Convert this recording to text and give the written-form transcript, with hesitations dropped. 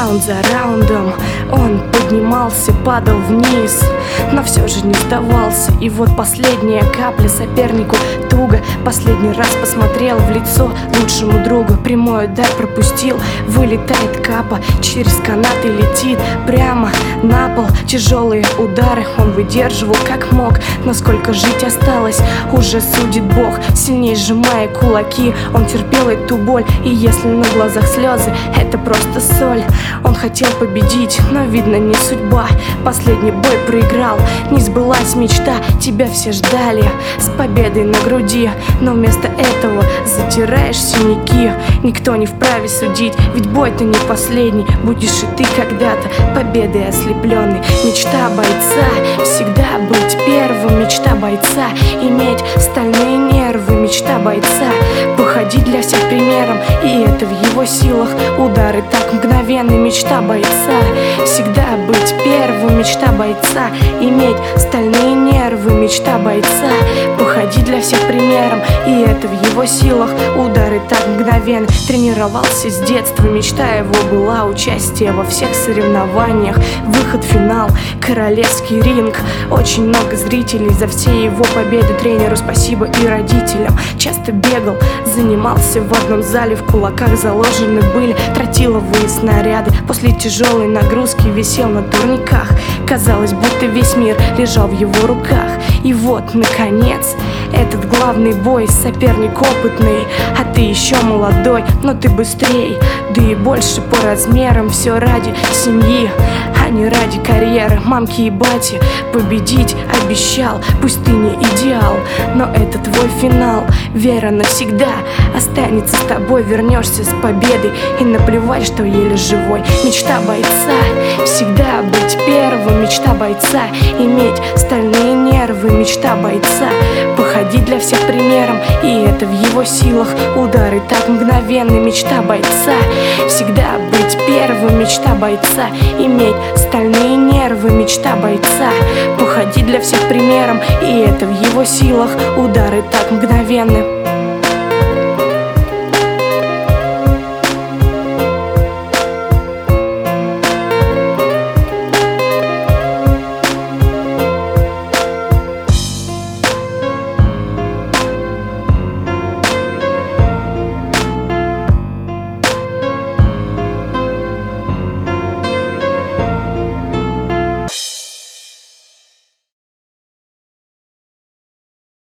Раунд за раундом он поднимался, падал вниз, но все же не сдавался. И вот последняя капля, сопернику туго. Последний раз посмотрел в лицо лучшему другу. Прямой удар пропустил, вылетает капа, через канаты летит прямо на пол. Тяжелые удары он выдерживал как мог, но сколько жить осталось, уже судит Бог. Сильнее сжимая кулаки, он терпел эту боль. И если на глазах слезы, это просто соль. Он хотел победить, но видно не судьба. Последний бой проиграл, не сбылась мечта. Тебя все ждали с победой на груди, но вместо этого затираешь синяки. Никто не вправе судить, ведь бой-то не последний. Будешь и ты когда-то победой ослепленный. Мечта бойца всегда быть первым. Мечта бойца иметь стальные нервы. Мечта бойца походить для всех примером, и это в его силах. Удары так мгновенны. Мечта бойца всегда быть первым. Мечта бойца иметь стальные нервы. Мечта бойца походить для всех примером, и это в его силах. Удары так мгновенны. Тренировался с детства, мечта его была участие во всех соревнованиях. Выход в финал, королевский ринг. Очень много зрителей за все его победы. Тренеру спасибо и родителям. Часто бегал, занимался в одном зале. В кулаках заложены были тротиловые снаряды. После тяжелой нагрузки висел на турниках. Казалось, будто весь мир лежал в его руках. И вот, наконец, этот главный бой. Соперник опытный, а ты еще молодой, но ты быстрей, да и больше по размерам. Все ради семьи, а не ради карьеры. Мамки и бати победить обещал. Пусть ты не идеал, но это твой финал. Вера навсегда останется с тобой. Вернешься с победой, и наплевать, что еле живой. Мечта бойца всегда быть первым. Мечта бойца иметь стальные нервы. Мечта бойца походить для всех примером, и это в его силах. Удары так мгновенны. Мечта бойца всегда быть первым. Мечта бойца иметь стальные нервы. Мечта бойца походить для всех примером, и это в его силах. Удары так мгновенны.